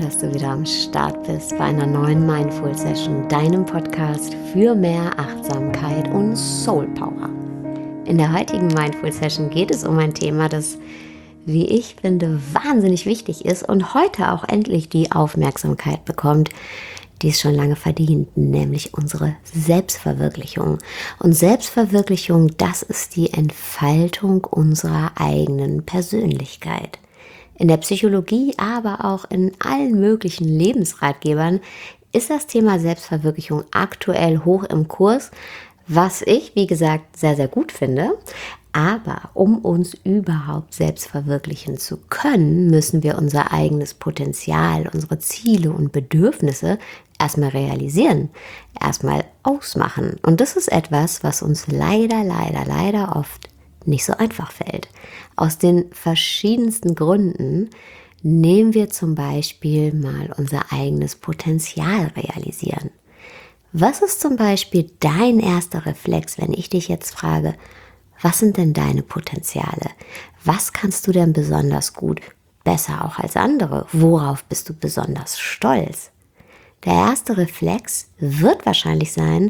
dass du wieder am Start bist bei einer neuen Mindful Session, deinem Podcast für mehr Achtsamkeit und Soul Power. In der heutigen Mindful Session geht es um ein Thema, das, wie ich finde, wahnsinnig wichtig ist und heute auch endlich die Aufmerksamkeit bekommt, die es schon lange verdient, nämlich unsere Selbstverwirklichung. Und Selbstverwirklichung, das ist die Entfaltung unserer eigenen Persönlichkeit. In der Psychologie, aber auch in allen möglichen Lebensratgebern ist das Thema Selbstverwirklichung aktuell hoch im Kurs, was ich, wie gesagt, sehr, sehr gut finde. Aber um uns überhaupt selbst verwirklichen zu können, müssen wir unser eigenes Potenzial, unsere Ziele und Bedürfnisse erstmal realisieren, erstmal ausmachen. Und das ist etwas, was uns leider oft nicht so einfach fällt. Aus den verschiedensten Gründen. Nehmen wir zum Beispiel mal unser eigenes Potenzial realisieren. Was ist zum Beispiel dein erster Reflex, wenn ich dich jetzt frage, was sind denn deine Potenziale? Was kannst du denn besonders gut, besser auch als andere? Worauf bist du besonders stolz? Der erste Reflex wird wahrscheinlich sein,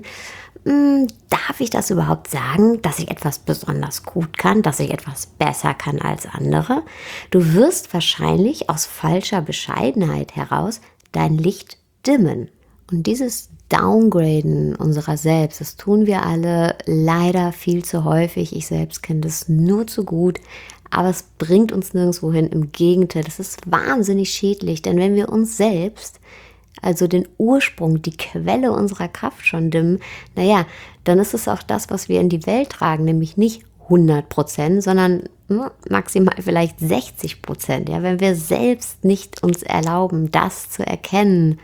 darf ich das überhaupt sagen, dass ich etwas besonders gut kann, dass ich etwas besser kann als andere? Du wirst wahrscheinlich aus falscher Bescheidenheit heraus dein Licht dimmen. Und dieses Downgraden unserer selbst, das tun wir alle leider viel zu häufig. Ich selbst kenne das nur zu gut, aber es bringt uns nirgendwo hin. Im Gegenteil, das ist wahnsinnig schädlich, denn wenn wir uns selbst, also den Ursprung, die Quelle unserer Kraft schon dimmen, dann ist es auch das, was wir in die Welt tragen, nämlich nicht 100%, sondern maximal vielleicht 60%. Ja, wenn wir selbst nicht uns erlauben, das zu erkennen,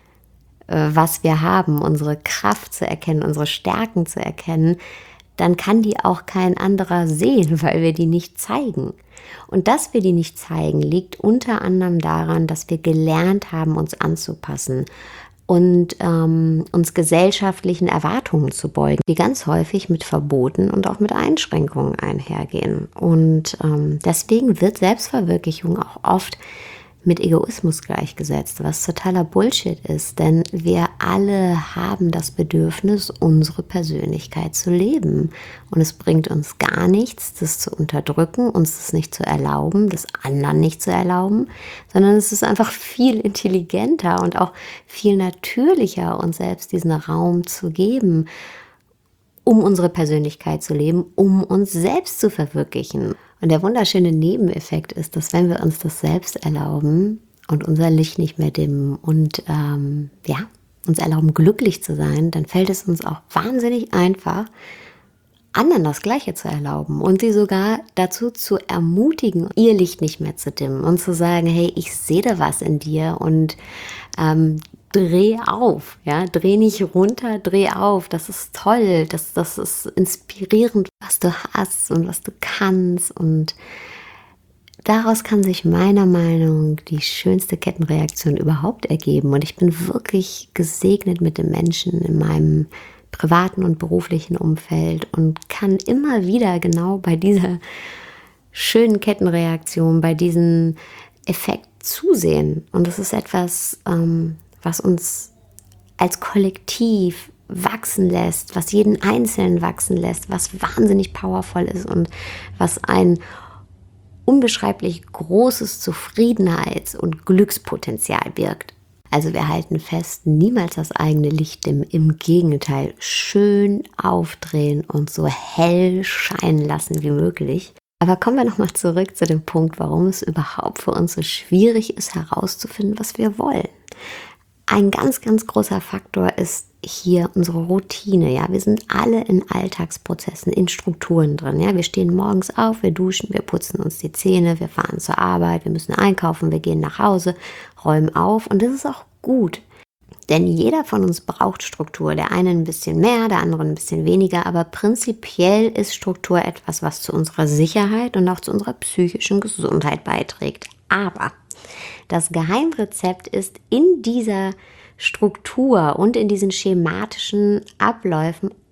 was wir haben, unsere Kraft zu erkennen, unsere Stärken zu erkennen, dann kann die auch kein anderer sehen, weil wir die nicht zeigen. Und dass wir die nicht zeigen, liegt unter anderem daran, dass wir gelernt haben, uns anzupassen und uns gesellschaftlichen Erwartungen zu beugen, die ganz häufig mit Verboten und auch mit Einschränkungen einhergehen. Und deswegen wird Selbstverwirklichung auch oft mit Egoismus gleichgesetzt, was totaler Bullshit ist, denn wir alle haben das Bedürfnis, unsere Persönlichkeit zu leben. Und es bringt uns gar nichts, das zu unterdrücken, uns das nicht zu erlauben, das anderen nicht zu erlauben, sondern es ist einfach viel intelligenter und auch viel natürlicher, uns selbst diesen Raum zu geben, um unsere Persönlichkeit zu leben, um uns selbst zu verwirklichen. Und der wunderschöne Nebeneffekt ist, dass wenn wir uns das selbst erlauben und unser Licht nicht mehr dimmen und uns erlauben, glücklich zu sein, dann fällt es uns auch wahnsinnig einfach, anderen das Gleiche zu erlauben und sie sogar dazu zu ermutigen, ihr Licht nicht mehr zu dimmen und zu sagen, hey, ich sehe da was in dir und dreh auf, ja, dreh nicht runter, dreh auf, das ist toll, das ist inspirierend, was du hast und was du kannst, und daraus kann sich meiner Meinung nach die schönste Kettenreaktion überhaupt ergeben. Und ich bin wirklich gesegnet mit den Menschen in meinem privaten und beruflichen Umfeld und kann immer wieder genau bei dieser schönen Kettenreaktion, bei diesem Effekt zusehen. Und das ist etwas, was uns als Kollektiv wachsen lässt, was jeden Einzelnen wachsen lässt, was wahnsinnig powervoll ist und was ein unbeschreiblich großes Zufriedenheits- und Glückspotenzial birgt. Also wir halten fest, niemals das eigene Licht dimmen, im Gegenteil, schön aufdrehen und so hell scheinen lassen wie möglich. Aber kommen wir nochmal zurück zu dem Punkt, warum es überhaupt für uns so schwierig ist, herauszufinden, was wir wollen. Ein ganz großer Faktor ist hier unsere Routine. Ja, wir sind alle in Alltagsprozessen, in Strukturen drin. Ja, wir stehen morgens auf, wir duschen, wir putzen uns die Zähne, wir fahren zur Arbeit, wir müssen einkaufen, wir gehen nach Hause, räumen auf, und das ist auch gut. Denn jeder von uns braucht Struktur. Der eine ein bisschen mehr, der andere ein bisschen weniger. Aber prinzipiell ist Struktur etwas, was zu unserer Sicherheit und auch zu unserer psychischen Gesundheit beiträgt. Aber das Geheimrezept ist, in dieser Struktur und in diesen schematischen Abläufen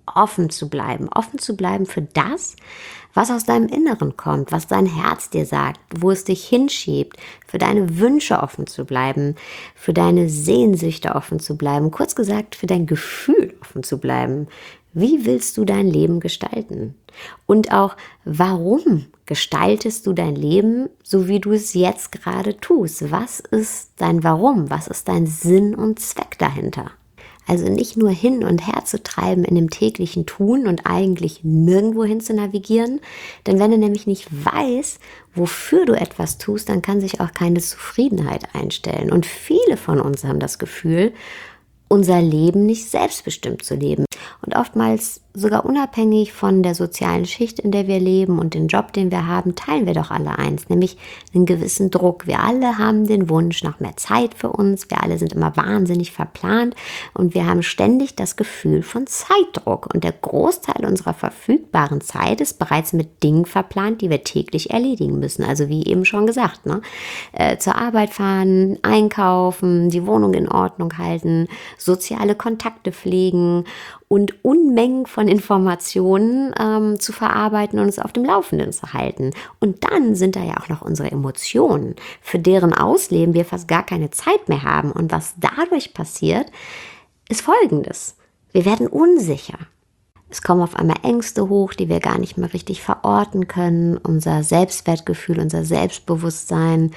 offen zu bleiben für das, was aus deinem Inneren kommt, was dein Herz dir sagt, wo es dich hinschiebt, für deine Wünsche offen zu bleiben, für deine Sehnsüchte offen zu bleiben, kurz gesagt, für dein Gefühl offen zu bleiben. Wie willst du dein Leben gestalten? Und auch, warum gestaltest du dein Leben, so wie du es jetzt gerade tust? Was ist dein Warum? Was ist dein Sinn und Zweck dahinter? Also nicht nur hin und her zu treiben in dem täglichen Tun und eigentlich nirgendwo hin zu navigieren. Denn wenn du nämlich nicht weißt, wofür du etwas tust, dann kann sich auch keine Zufriedenheit einstellen. Und viele von uns haben das Gefühl, unser Leben nicht selbstbestimmt zu leben. Und oftmals sogar unabhängig von der sozialen Schicht, in der wir leben und den Job, den wir haben, teilen wir doch alle eins, nämlich einen gewissen Druck. Wir alle haben den Wunsch nach mehr Zeit für uns. Wir alle sind immer wahnsinnig verplant und wir haben ständig das Gefühl von Zeitdruck. Und der Großteil unserer verfügbaren Zeit ist bereits mit Dingen verplant, die wir täglich erledigen müssen. Also wie eben schon gesagt, zur Arbeit fahren, einkaufen, die Wohnung in Ordnung halten, soziale Kontakte pflegen und Unmengen von Informationen zu verarbeiten und uns auf dem Laufenden zu halten. Und dann sind da ja auch noch unsere Emotionen, für deren Ausleben wir fast gar keine Zeit mehr haben. Und was dadurch passiert, ist Folgendes. Wir werden unsicher. Es kommen auf einmal Ängste hoch, die wir gar nicht mehr richtig verorten können. Unser Selbstwertgefühl, unser Selbstbewusstsein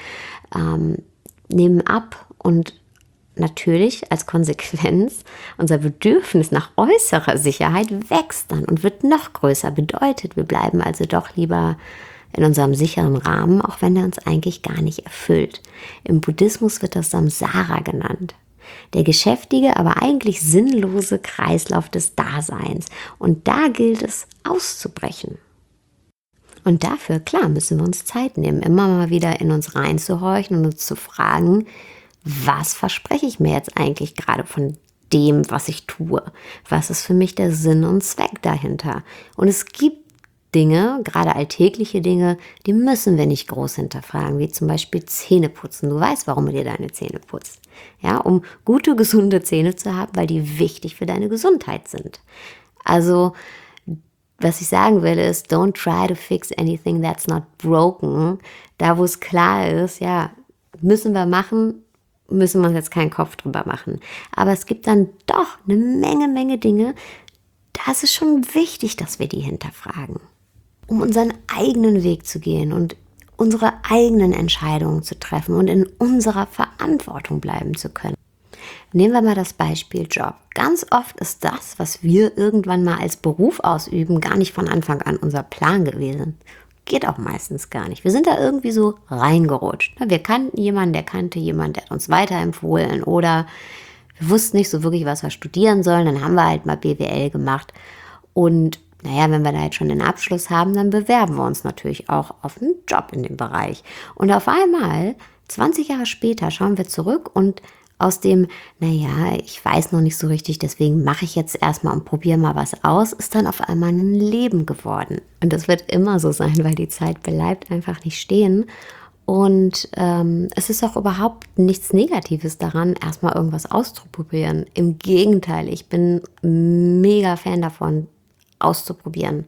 nehmen ab und natürlich als Konsequenz unser Bedürfnis nach äußerer Sicherheit wächst dann und wird noch größer. Bedeutet, wir bleiben also doch lieber in unserem sicheren Rahmen, auch wenn er uns eigentlich gar nicht erfüllt. Im Buddhismus wird das Samsara genannt. Der geschäftige, aber eigentlich sinnlose Kreislauf des Daseins. Und da gilt es auszubrechen. Und dafür, klar, müssen wir uns Zeit nehmen, immer mal wieder in uns reinzuhorchen und uns zu fragen, was verspreche ich mir jetzt eigentlich gerade von dem, was ich tue? Was ist für mich der Sinn und Zweck dahinter? Und es gibt Dinge, gerade alltägliche Dinge, die müssen wir nicht groß hinterfragen, wie zum Beispiel Zähneputzen. Du weißt, warum du dir deine Zähne putzt. Ja, um gute, gesunde Zähne zu haben, weil die wichtig für deine Gesundheit sind. Also, was ich sagen will, ist, don't try to fix anything that's not broken. Da, wo es klar ist, ja, müssen wir machen, müssen wir uns jetzt keinen Kopf drüber machen. Aber es gibt dann doch eine Menge Dinge, da ist es schon wichtig, dass wir die hinterfragen, um unseren eigenen Weg zu gehen und unsere eigenen Entscheidungen zu treffen und in unserer Verantwortung bleiben zu können. Nehmen wir mal das Beispiel Job. Ganz oft ist das, was wir irgendwann mal als Beruf ausüben, gar nicht von Anfang an unser Plan gewesen. Geht auch meistens gar nicht. Wir sind da irgendwie so reingerutscht. Wir kannten jemanden, der kannte jemanden, der hat uns weiterempfohlen oder wir wussten nicht so wirklich, was wir studieren sollen. Dann haben wir halt mal BWL gemacht und naja, wenn wir da jetzt schon den Abschluss haben, dann bewerben wir uns natürlich auch auf einen Job in dem Bereich. Und auf einmal, 20 Jahre später, schauen wir zurück und aus dem, naja, ich weiß noch nicht so richtig, deswegen mache ich jetzt erstmal und probiere mal was aus, ist dann auf einmal ein Leben geworden. Und das wird immer so sein, weil die Zeit bleibt einfach nicht stehen. Und es ist auch überhaupt nichts Negatives daran, erstmal irgendwas auszuprobieren. Im Gegenteil, ich bin mega Fan davon, auszuprobieren.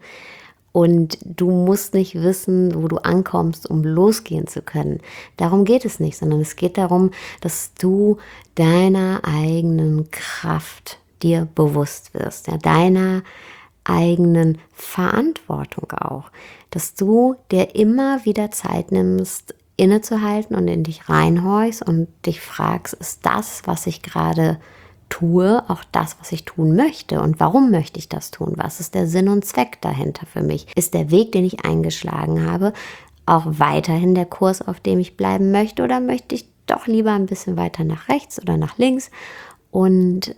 Und du musst nicht wissen, wo du ankommst, um losgehen zu können. Darum geht es nicht, sondern es geht darum, dass du deiner eigenen Kraft dir bewusst wirst, ja, deiner eigenen Verantwortung auch. Dass du dir immer wieder Zeit nimmst, innezuhalten und in dich reinhorchst und dich fragst, ist das, was ich gerade tue, auch das, was ich tun möchte und warum möchte ich das tun? Was ist der Sinn und Zweck dahinter für mich? Ist der Weg, den ich eingeschlagen habe, auch weiterhin der Kurs, auf dem ich bleiben möchte oder möchte ich doch lieber ein bisschen weiter nach rechts oder nach links? Und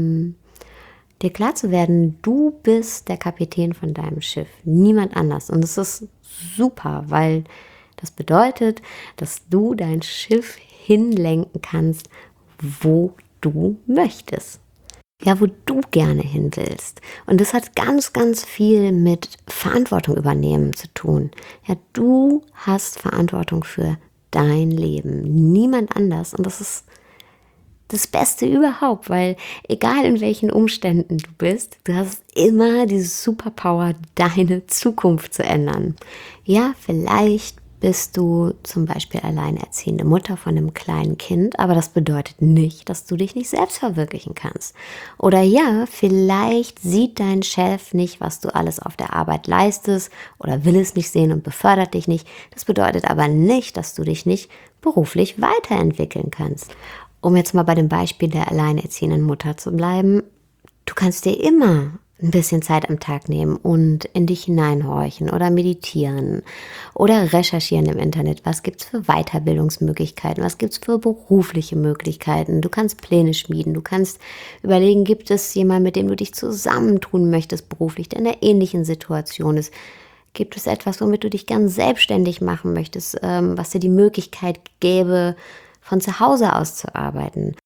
dir klar zu werden, du bist der Kapitän von deinem Schiff, niemand anders. Und es ist super, weil das bedeutet, dass du dein Schiff hinlenken kannst, wo du möchtest. Ja, wo du gerne hin willst. Und das hat ganz viel mit Verantwortung übernehmen zu tun. Ja, du hast Verantwortung für dein Leben, niemand anders. Und das ist das Beste überhaupt, weil egal in welchen Umständen du bist, du hast immer diese Superpower, deine Zukunft zu ändern. Ja, vielleicht bist du zum Beispiel alleinerziehende Mutter von einem kleinen Kind, aber das bedeutet nicht, dass du dich nicht selbst verwirklichen kannst. Oder ja, vielleicht sieht dein Chef nicht, was du alles auf der Arbeit leistest oder will es nicht sehen und befördert dich nicht. Das bedeutet aber nicht, dass du dich nicht beruflich weiterentwickeln kannst. Um jetzt mal bei dem Beispiel der alleinerziehenden Mutter zu bleiben, du kannst dir immer ein bisschen Zeit am Tag nehmen und in dich hineinhorchen oder meditieren oder recherchieren im Internet. Was gibt's für Weiterbildungsmöglichkeiten? Was gibt's für berufliche Möglichkeiten? Du kannst Pläne schmieden. Du kannst überlegen, gibt es jemanden, mit dem du dich zusammentun möchtest beruflich, der in einer ähnlichen Situation ist? Gibt es etwas, womit du dich ganz selbstständig machen möchtest, was dir die Möglichkeit gäbe, von zu Hause aus zu arbeiten?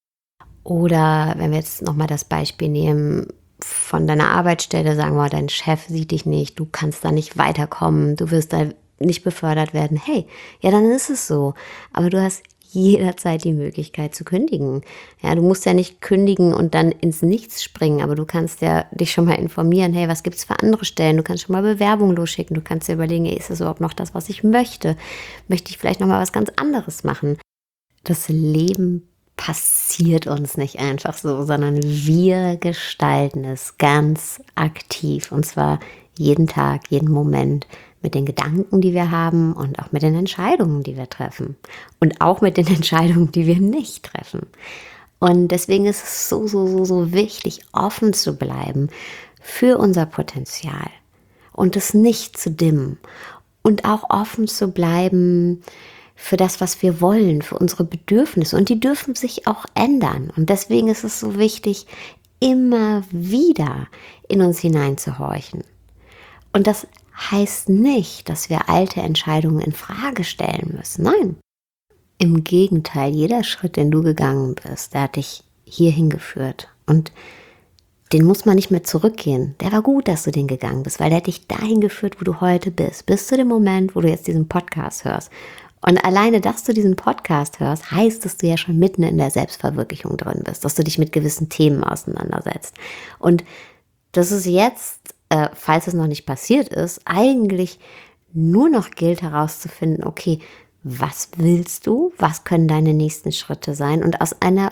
Oder wenn wir jetzt nochmal das Beispiel nehmen, von deiner Arbeitsstelle, sagen wir, dein Chef sieht dich nicht, du kannst da nicht weiterkommen, du wirst da nicht befördert werden. Hey, ja, dann ist es so. Aber du hast jederzeit die Möglichkeit zu kündigen. Ja, du musst ja nicht kündigen und dann ins Nichts springen, aber du kannst ja dich schon mal informieren, hey, was gibt's für andere Stellen? Du kannst schon mal Bewerbungen losschicken, du kannst dir überlegen, hey, ist das überhaupt noch das, was ich möchte? Möchte ich vielleicht noch mal was ganz anderes machen? Das Leben passiert uns nicht einfach so, sondern wir gestalten es ganz aktiv und zwar jeden Tag, jeden Moment mit den Gedanken, die wir haben und auch mit den Entscheidungen, die wir treffen und auch mit den Entscheidungen, die wir nicht treffen. Und deswegen ist es so wichtig, offen zu bleiben für unser Potenzial und es nicht zu dimmen und auch offen zu bleiben für das, was wir wollen, für unsere Bedürfnisse. Und die dürfen sich auch ändern. Und deswegen ist es so wichtig, immer wieder in uns hineinzuhorchen. Und das heißt nicht, dass wir alte Entscheidungen in Frage stellen müssen. Nein. Im Gegenteil, jeder Schritt, den du gegangen bist, der hat dich hierhin geführt. Und den muss man nicht mehr zurückgehen. Der war gut, dass du den gegangen bist, weil der hat dich dahin geführt, wo du heute bist. Bis zu dem Moment, wo du jetzt diesen Podcast hörst. Und alleine, dass du diesen Podcast hörst, heißt, dass du ja schon mitten in der Selbstverwirklichung drin bist, dass du dich mit gewissen Themen auseinandersetzt. Und dass es jetzt, falls es noch nicht passiert ist, eigentlich nur noch gilt herauszufinden, okay, was willst du? Was können deine nächsten Schritte sein? Und aus einer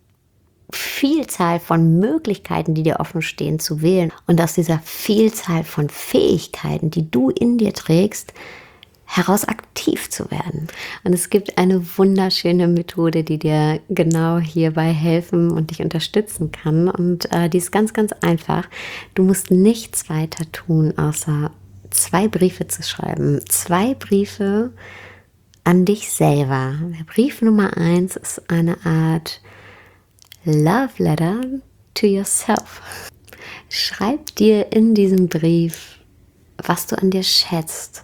Vielzahl von Möglichkeiten, die dir offen stehen, zu wählen und aus dieser Vielzahl von Fähigkeiten, die du in dir trägst, heraus aktiv zu werden. Und es gibt eine wunderschöne Methode, die dir genau hierbei helfen und dich unterstützen kann. Und die ist ganz, ganz einfach. Du musst nichts weiter tun, außer 2 Briefe zu schreiben. 2 Briefe an dich selber. Der Brief Nummer 1 ist eine Art Love Letter to yourself. Schreib dir in diesem Brief, was du an dir schätzt,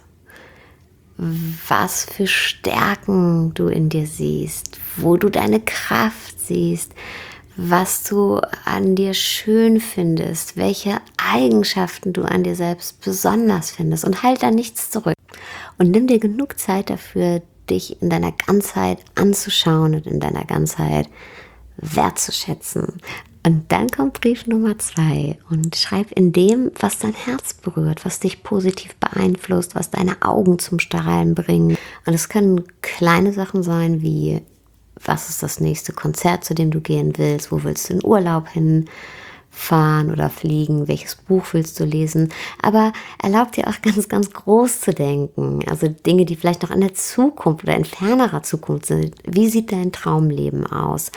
was für Stärken du in dir siehst, wo du deine Kraft siehst, was du an dir schön findest, welche Eigenschaften du an dir selbst besonders findest und halt da nichts zurück. Und nimm dir genug Zeit dafür, dich in deiner Ganzheit anzuschauen und in deiner Ganzheit wertzuschätzen. Und dann kommt Brief Nummer 2 und schreib in dem, was dein Herz berührt, was dich positiv beeinflusst, was deine Augen zum Strahlen bringen. Und es können kleine Sachen sein wie, was ist das nächste Konzert, zu dem du gehen willst, wo willst du in Urlaub hinfahren oder fliegen, welches Buch willst du lesen. Aber erlaub dir auch ganz, ganz groß zu denken. Also Dinge, die vielleicht noch in der Zukunft oder in fernerer Zukunft sind. Wie sieht dein Traumleben aus?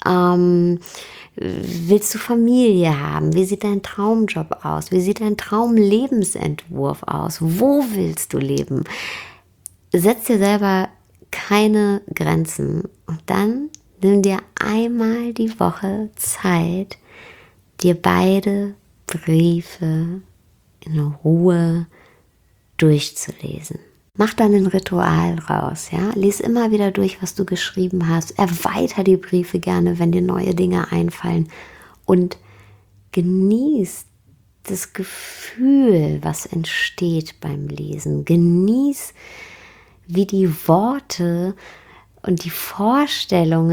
Willst du Familie haben? Wie sieht dein Traumjob aus? Wie sieht dein Traumlebensentwurf aus? Wo willst du leben? Setz dir selber keine Grenzen und dann nimm dir einmal die Woche Zeit, dir beide Briefe in Ruhe durchzulesen. Mach dann ein Ritual raus, ja. Lies immer wieder durch, was du geschrieben hast. Erweiter die Briefe gerne, wenn dir neue Dinge einfallen. Und genieß das Gefühl, was entsteht beim Lesen. Genieß, wie die Worte und die Vorstellungen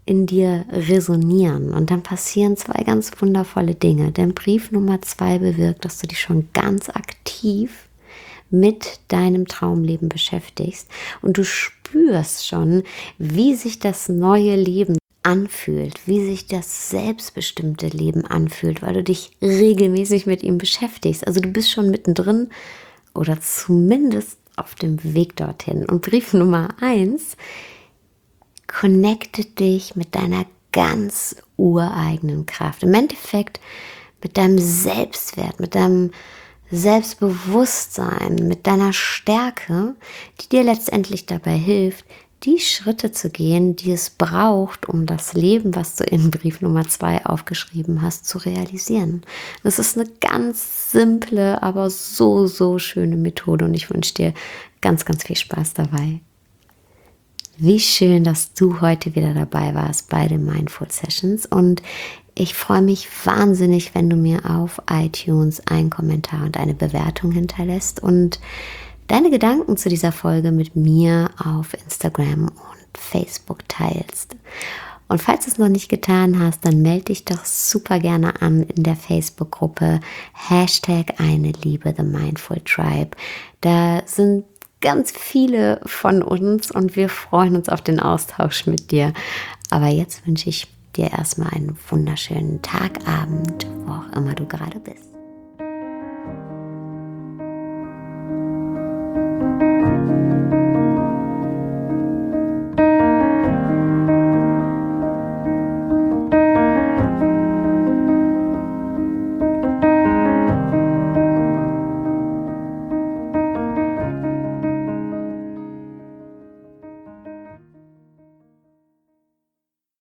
in dir resonieren. Und dann passieren zwei ganz wundervolle Dinge. Denn Brief Nummer 2 bewirkt, dass du dich schon ganz aktiv mit deinem Traumleben beschäftigst und du spürst schon, wie sich das neue Leben anfühlt, wie sich das selbstbestimmte Leben anfühlt, weil du dich regelmäßig mit ihm beschäftigst. Also du bist schon mittendrin oder zumindest auf dem Weg dorthin. Und Brief Nummer 1 connectet dich mit deiner ganz ureigenen Kraft. Im Endeffekt mit deinem Selbstwert, mit deinem Selbstbewusstsein, mit deiner Stärke, die dir letztendlich dabei hilft, die Schritte zu gehen, die es braucht, um das Leben, was du in Brief Nummer 2 aufgeschrieben hast, zu realisieren. Das ist eine ganz simple, aber so schöne Methode und ich wünsche dir ganz viel Spaß dabei. Wie schön, dass du heute wieder dabei warst bei den Mindful Sessions und ich freue mich wahnsinnig, wenn du mir auf iTunes einen Kommentar und eine Bewertung hinterlässt und deine Gedanken zu dieser Folge mit mir auf Instagram und Facebook teilst. Und falls du es noch nicht getan hast, dann melde dich doch super gerne an in der Facebook-Gruppe #eine-Liebe, The Mindful Tribe. Da sind ganz viele von uns und wir freuen uns auf den Austausch mit dir. Aber jetzt wünsche ich dir erstmal einen wunderschönen Tag, Abend, wo auch immer du gerade bist.